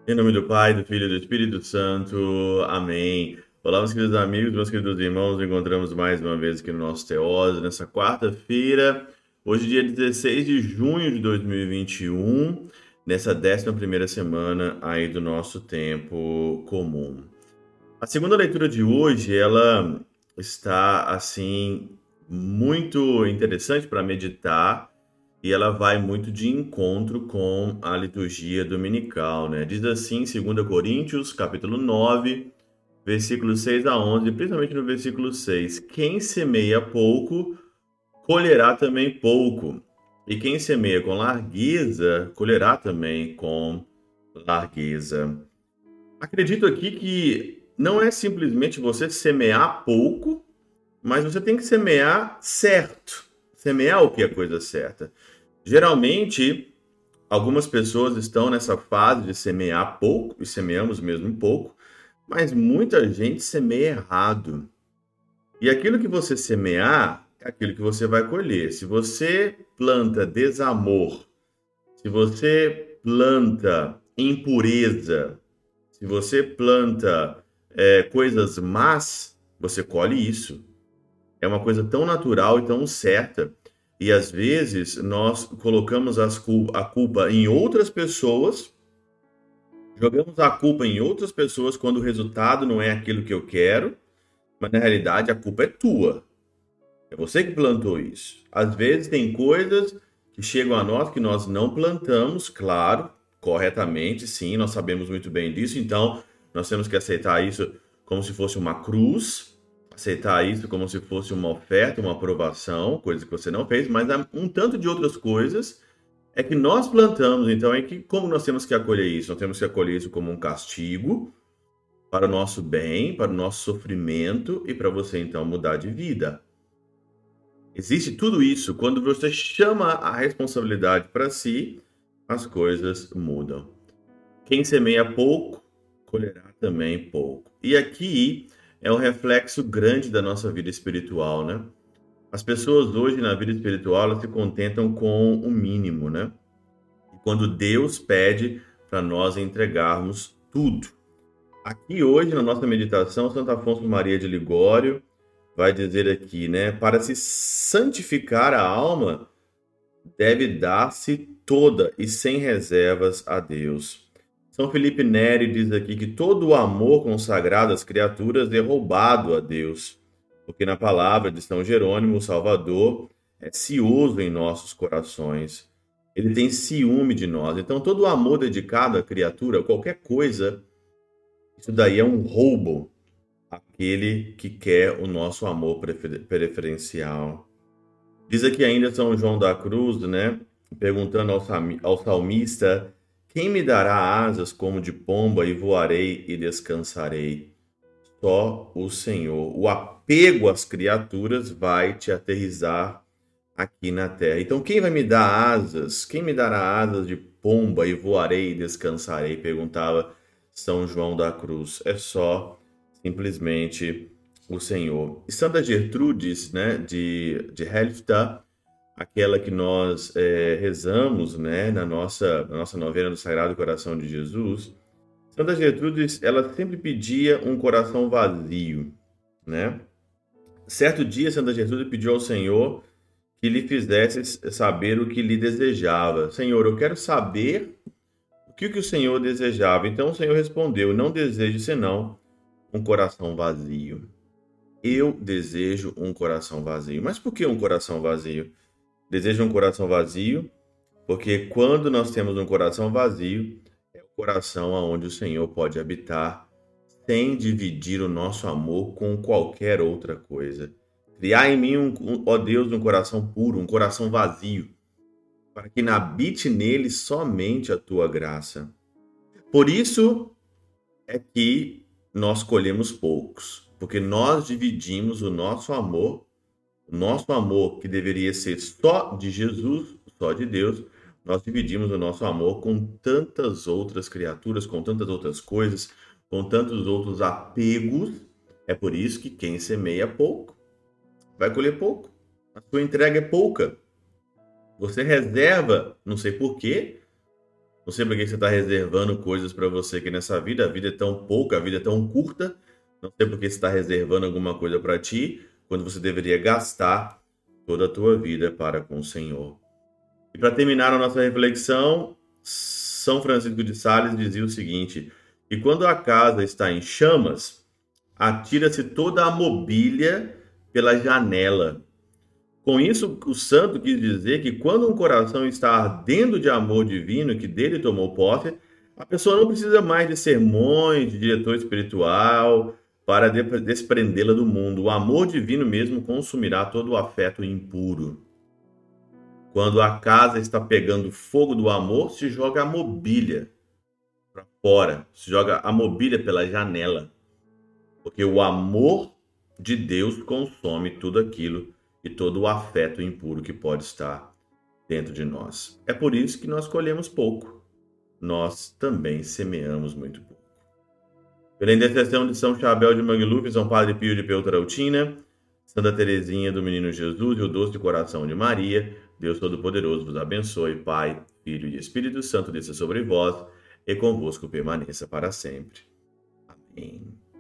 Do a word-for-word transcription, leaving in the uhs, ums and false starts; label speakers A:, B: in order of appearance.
A: Em nome do Pai, do Filho e do Espírito Santo. Amém. Olá, meus queridos amigos, meus queridos irmãos. Nos encontramos mais uma vez aqui no nosso Teose, nessa quarta-feira, hoje, dia dezesseis de junho de dois mil e vinte e um, nessa décima primeira semana aí do nosso tempo comum. A segunda leitura de hoje, ela está, assim, muito interessante para meditar e ela vai muito de encontro com a liturgia dominical, né? Diz assim, segunda Coríntios, capítulo nove, versículos seis a onze, principalmente no versículo seis: quem semeia pouco, colherá também pouco, e quem semeia com largueza, colherá também com largueza. Acredito aqui que não é simplesmente você semear pouco, mas você tem que semear certo. Semear o que é coisa certa. Geralmente, algumas pessoas estão nessa fase de semear pouco, e semeamos mesmo pouco, mas muita gente semeia errado. E aquilo que você semear é aquilo que você vai colher. Se você planta desamor, se você planta impureza, se você planta é, coisas más, você colhe isso. É uma coisa tão natural e tão certa. E às vezes nós colocamos as cul- a culpa em outras pessoas, jogamos a culpa em outras pessoas quando o resultado não é aquilo que eu quero, mas na realidade a culpa é tua. É você que plantou isso. Às vezes tem coisas que chegam a nós que nós não plantamos, claro, corretamente, sim, nós sabemos muito bem disso, então nós temos que aceitar isso como se fosse uma cruz, aceitar isso como se fosse uma oferta, uma aprovação, coisa que você não fez, mas há um tanto de outras coisas é que nós plantamos, então é que como nós temos que acolher isso? Nós temos que acolher isso como um castigo para o nosso bem, para o nosso sofrimento e para você então mudar de vida. Existe tudo isso. Quando você chama a responsabilidade para si, as coisas mudam. Quem semeia pouco, colherá também pouco. E aqui é um reflexo grande da nossa vida espiritual, né? As pessoas hoje na vida espiritual elas se contentam com o mínimo, né? E quando Deus pede para nós entregarmos tudo. Aqui hoje na nossa meditação, Santo Afonso Maria de Ligório vai dizer aqui, né? Para se santificar a alma, deve dar-se toda e sem reservas a Deus. São Felipe Neri diz aqui que todo o amor consagrado às criaturas é roubado a Deus, porque na palavra de São Jerônimo, o Salvador é cioso em nossos corações. Ele tem ciúme de nós. Então, todo o amor dedicado à criatura, qualquer coisa, isso daí é um roubo àquele que quer o nosso amor prefer- preferencial. Diz aqui ainda São João da Cruz, né? Perguntando ao, sami- ao salmista: quem me dará asas como de pomba e voarei e descansarei? Só o Senhor. O apego às criaturas vai te aterrissar aqui na terra. Então, quem vai me dar asas? Quem me dará asas de pomba e voarei e descansarei? Perguntava São João da Cruz. É só simplesmente o Senhor. E Santa Gertrudes, né, de, de Helfta, aquela que nós é, rezamos, né, na nossa, na nossa novena do Sagrado Coração de Jesus, Santa Gertrudes, ela sempre pedia um coração vazio, né? Certo dia, Santa Gertrudes pediu ao Senhor que lhe fizesse saber o que lhe desejava. Senhor, eu quero saber o que, que o Senhor desejava. Então o Senhor respondeu: não desejo senão um coração vazio. Eu desejo um coração vazio. Mas por que um coração vazio? Desejo um coração vazio porque quando nós temos um coração vazio, é o coração aonde o Senhor pode habitar sem dividir o nosso amor com qualquer outra coisa. Criar em mim, um, um, ó Deus, um coração puro, um coração vazio, para que habite nele somente a tua graça. Por isso é que nós colhemos poucos, porque nós dividimos o nosso amor, o nosso amor que deveria ser só de Jesus, só de Deus, nós dividimos o nosso amor com tantas outras criaturas, com tantas outras coisas, com tantos outros apegos. É por isso que quem semeia pouco vai colher pouco. A sua entrega é pouca. Você reserva, não sei por quê, Não sei por que você está reservando coisas para você aqui nessa vida. A vida é tão pouca, a vida é tão curta. Não sei por que você está reservando alguma coisa para ti, quando você deveria gastar toda a tua vida para com o Senhor. E para terminar a nossa reflexão, São Francisco de Sales dizia o seguinte: que quando a casa está em chamas, atira-se toda a mobília pela janela. Com isso, o santo quis dizer que quando um coração está ardendo de amor divino que dele tomou posse, a pessoa não precisa mais de sermões, de diretor espiritual, para desprendê-la do mundo. O amor divino mesmo consumirá todo o afeto impuro. Quando a casa está pegando fogo do amor, se joga a mobília para fora, se joga a mobília pela janela. Porque o amor de Deus consome tudo aquilo e todo o afeto impuro que pode estar dentro de nós. É por isso que nós colhemos pouco. Nós também semeamos muito pouco. Pela intercessão de São Chabel de Mangluf, São Padre Pio de Peltrautina, Santa Teresinha do Menino Jesus e o Doce Coração de Maria, Deus Todo-Poderoso vos abençoe, Pai, Filho e Espírito Santo, desça sobre vós e convosco permaneça para sempre. Amém.